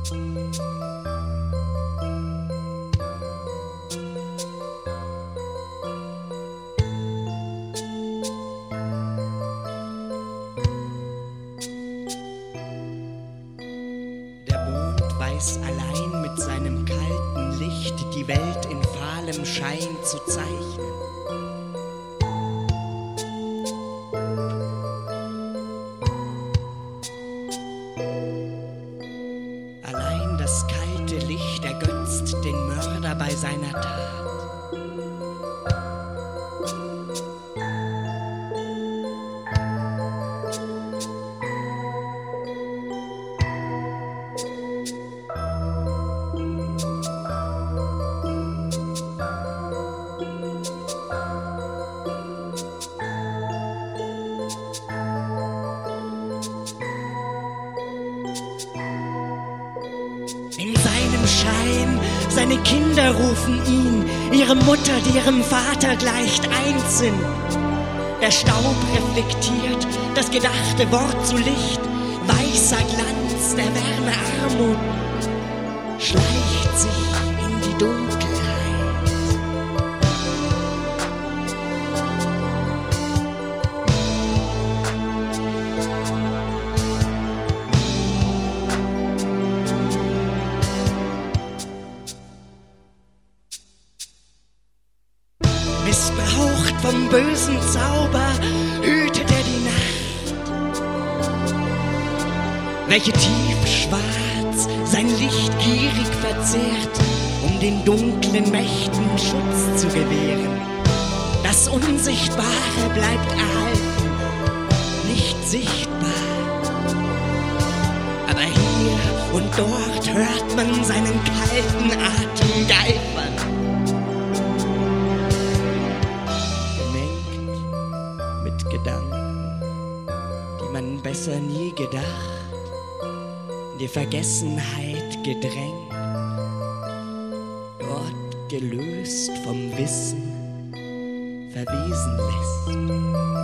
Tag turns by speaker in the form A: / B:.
A: Weiß allein mit seinem kalten Licht die Welt in fahlem Schein zu zeichnen. Allein das kalte Licht ergötzt den Mörder bei seiner Tat. In seinem Schein, seine Kinder rufen ihn, ihre Mutter, die ihrem Vater gleicht, eins sind. Der Staub reflektiert das gedachte Wort zu Licht, weißer Glanz der Wärme Armut schleicht sich in die Dunkelheit. Missbraucht vom bösen Zauber hütet er die Nacht, welche tiefschwarz sein Licht gierig verzehrt, um den dunklen Mächten Schutz zu gewähren. Das Unsichtbare bleibt erhalten, nicht sichtbar, aber hier und dort hört man seinen kalten Atem geifern. Gedanken, die man besser nie gedacht, in die Vergessenheit gedrängt, dort gelöst vom Wissen verwesen lässt.